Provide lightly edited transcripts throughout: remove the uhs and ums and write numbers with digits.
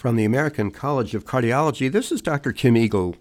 From the American College of Cardiology, this is Dr. Kim Eagle,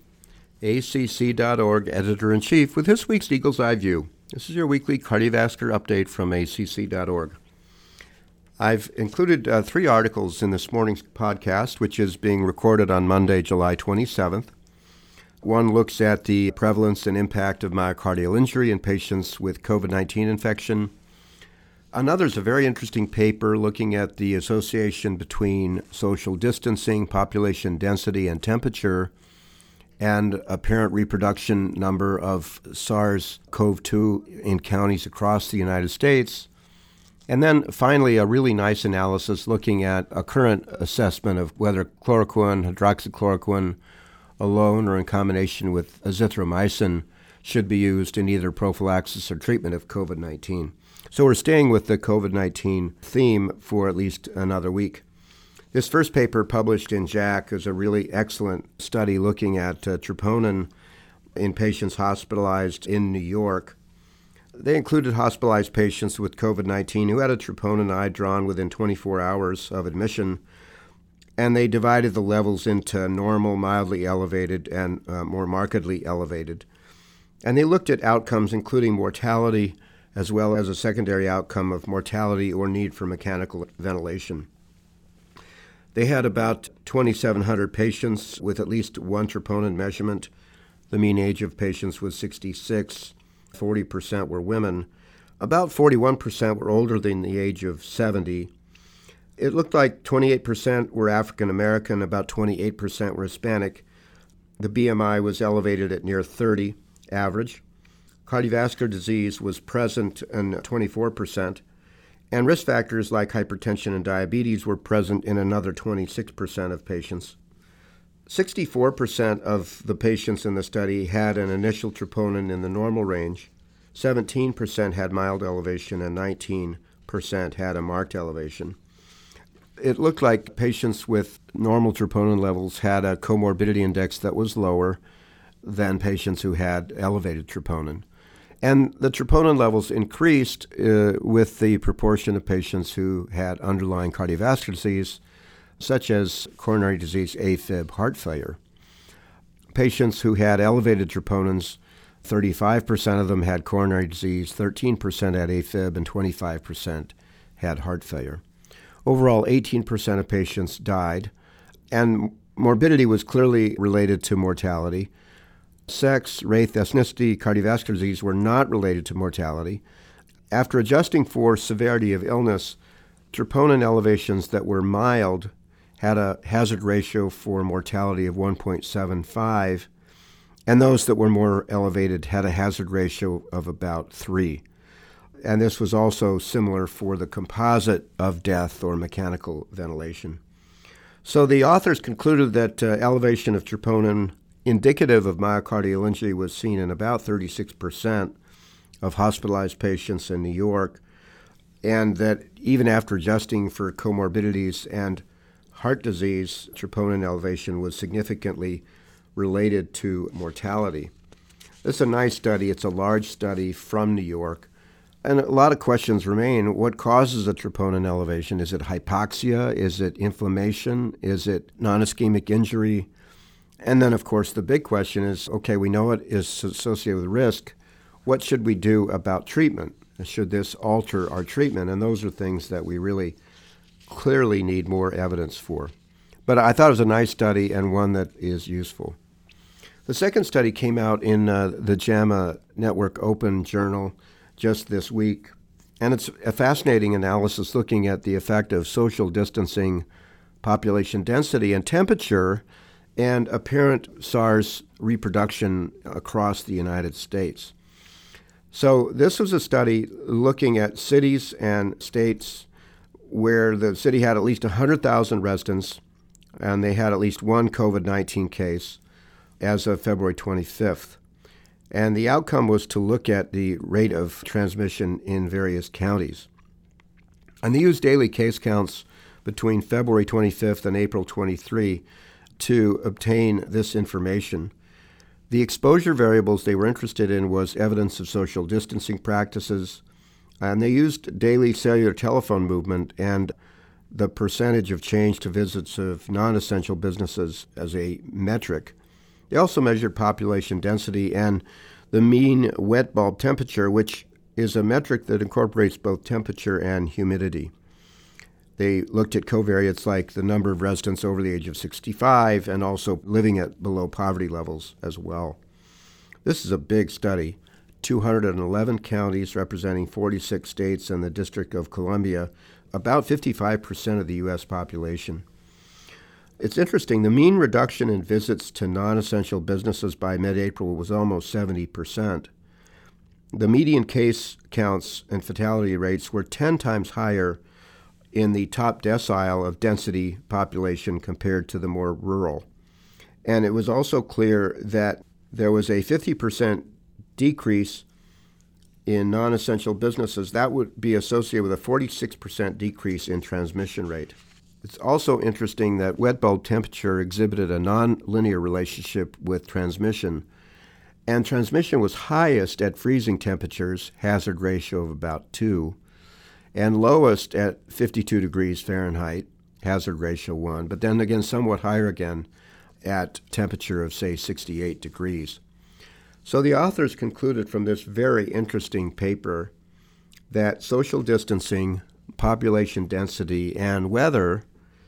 ACC.org Editor-in-Chief, with this week's Eagle's Eye View. This is your weekly cardiovascular update from ACC.org. I've included 3 articles in this morning's podcast, which is being recorded on Monday, July 27th. One looks at the prevalence and impact of myocardial injury in patients with COVID-19 infection. Another is a very interesting paper looking at the association between social distancing, population density, and temperature, and apparent reproduction number of SARS-CoV-2 in counties across the United States. And then finally, a really nice analysis looking at a current assessment of whether chloroquine, hydroxychloroquine alone or in combination with azithromycin should be used in either prophylaxis or treatment of COVID-19. So we're staying with the COVID-19 theme for at least another week. This first paper published in JACC is a really excellent study looking at troponin in patients hospitalized in New York. They included hospitalized patients with COVID-19 who had a troponin I drawn within 24 hours of admission, and they divided the levels into normal, mildly elevated, and more markedly elevated. And they looked at outcomes including mortality as well as a secondary outcome of mortality or need for mechanical ventilation. They had about 2,700 patients with at least one troponin measurement. The mean age of patients was 66. 40% were women. About 41% were older than the age of 70. It looked like 28% were African American, about 28% were Hispanic. The BMI was elevated at near 30 average. Cardiovascular disease was present in 24%, and risk factors like hypertension and diabetes were present in another 26% of patients. 64% of the patients in the study had an initial troponin in the normal range, 17% had mild elevation, and 19% had a marked elevation. It looked like patients with normal troponin levels had a comorbidity index that was lower than patients who had elevated troponin. And the troponin levels increased with the proportion of patients who had underlying cardiovascular disease, such as coronary disease, AFib, heart failure. Patients who had elevated troponins, 35% of them had coronary disease, 13% had AFib, and 25% had heart failure. Overall, 18% of patients died, and morbidity was clearly related to mortality. Sex, race, ethnicity, cardiovascular disease were not related to mortality. After adjusting for severity of illness, troponin elevations that were mild had a hazard ratio for mortality of 1.75, and those that were more elevated had a hazard ratio of about 3. And this was also similar for the composite of death or mechanical ventilation. So the authors concluded that elevation of troponin indicative of myocardial injury was seen in about 36% of hospitalized patients in New York, and that even after adjusting for comorbidities and heart disease, troponin elevation was significantly related to mortality. This is a nice study. It's a large study from New York. And a lot of questions remain. What causes a troponin elevation? Is it hypoxia? Is it inflammation? Is it non-ischemic injury? And then, of course, the big question is, okay, we know it is associated with risk. What should we do about treatment? Should this alter our treatment? And those are things that we really clearly need more evidence for. But I thought it was a nice study and one that is useful. The second study came out in the JAMA Network Open Journal just this week, and it's a fascinating analysis looking at the effect of social distancing, population density, and temperature, and apparent SARS reproduction across the United States. So this was a study looking at cities and states where the city had at least 100,000 residents, and they had at least one COVID-19 case as of February 25th. And the outcome was to look at the rate of transmission in various counties. And they used daily case counts between February 25th and April 23 to obtain this information. The exposure variables they were interested in was evidence of social distancing practices, and they used daily cellular telephone movement and the percentage of change to visits of non-essential businesses as a metric. They also measured population density and the mean wet bulb temperature, which is a metric that incorporates both temperature and humidity. They looked at covariates like the number of residents over the age of 65 and also living at below poverty levels as well. This is a big study. 211 counties representing 46 states and the District of Columbia, about 55% of the U.S. population. It's interesting, the mean reduction in visits to non-essential businesses by mid-April was almost 70%. The median case counts and fatality rates were 10 times higher in the top decile of density population compared to the more rural. And it was also clear that there was a 50% decrease in non-essential businesses. That would be associated with a 46% decrease in transmission rate. It's also interesting that wet bulb temperature exhibited a nonlinear relationship with transmission, and transmission was highest at freezing temperatures, hazard ratio of about 2, and lowest at 52 degrees Fahrenheit, hazard ratio 1, but then again somewhat higher again at temperature of, say, 68 degrees. So the authors concluded from this very interesting paper that social distancing, population density, and weather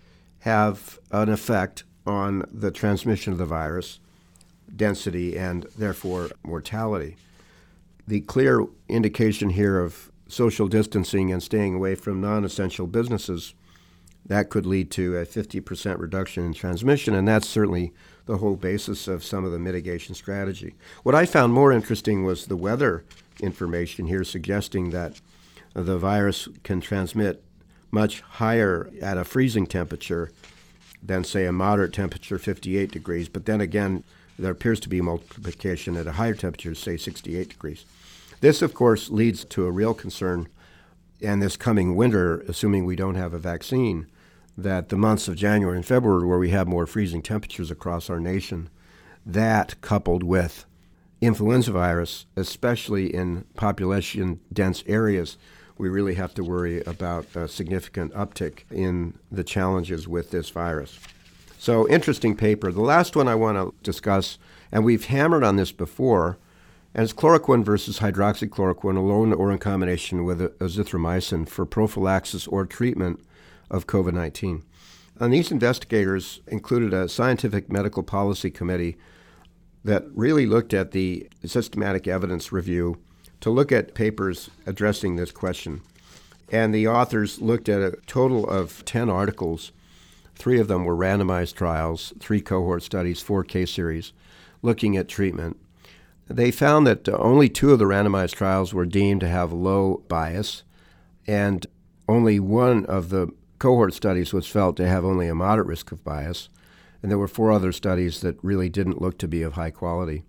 have an effect on the transmission of the virus, density, and therefore mortality. The clear indication here of social distancing and staying away from non-essential businesses, that could lead to a 50% reduction in transmission, and that's certainly the whole basis of some of the mitigation strategy. What I found more interesting was the weather information here suggesting that the virus can transmit much higher at a freezing temperature than, say, a moderate temperature, 58 degrees. But then again, there appears to be multiplication at a higher temperature, say 68 degrees. This, of course, leads to a real concern, and this coming winter, assuming we don't have a vaccine, that the months of January and February, where we have more freezing temperatures across our nation, that coupled with influenza virus, especially in population-dense areas, we really have to worry about a significant uptick in the challenges with this virus. So, interesting paper. The last one I want to discuss, and we've hammered on this before, and it's chloroquine versus hydroxychloroquine alone or in combination with azithromycin for prophylaxis or treatment of COVID-19. And these investigators included a scientific medical policy committee that really looked at the systematic evidence review to look at papers addressing this question. And the authors looked at a total of 10 articles. 3 of them were randomized trials, 3 cohort studies, 4 case series, looking at treatment. They found that only 2 of the randomized trials were deemed to have low bias, and only 1 of the cohort studies was felt to have only a moderate risk of bias, and there were 4 other studies that really didn't look to be of high quality.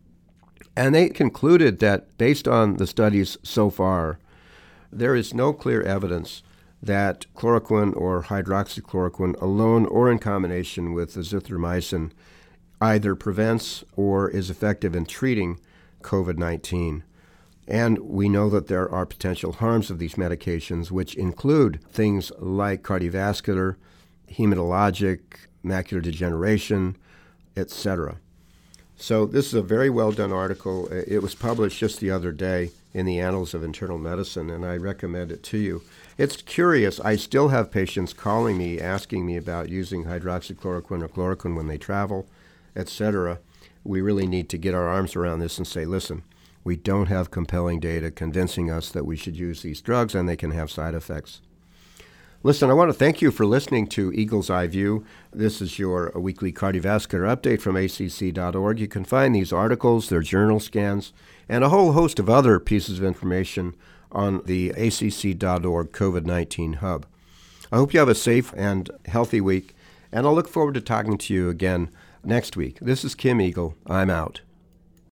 And they concluded that based on the studies so far, there is no clear evidence that chloroquine or hydroxychloroquine alone or in combination with azithromycin either prevents or is effective in treating COVID-19. And we know that there are potential harms of these medications, which include things like cardiovascular, hematologic, macular degeneration, etc. So this is a very well-done article. It was published just the other day in the Annals of Internal Medicine, and I recommend it to you. It's curious. I still have patients calling me, asking me about using hydroxychloroquine or chloroquine when they travel, etc. We really need to get our arms around this and say, listen, we don't have compelling data convincing us that we should use these drugs and they can have side effects. Listen, I want to thank you for listening to Eagle's Eye View. This is your weekly cardiovascular update from acc.org. You can find these articles, their journal scans, and a whole host of other pieces of information on the acc.org COVID-19 hub. I hope you have a safe and healthy week, and I'll look forward to talking to you again next week. This is Kim Eagle. I'm out.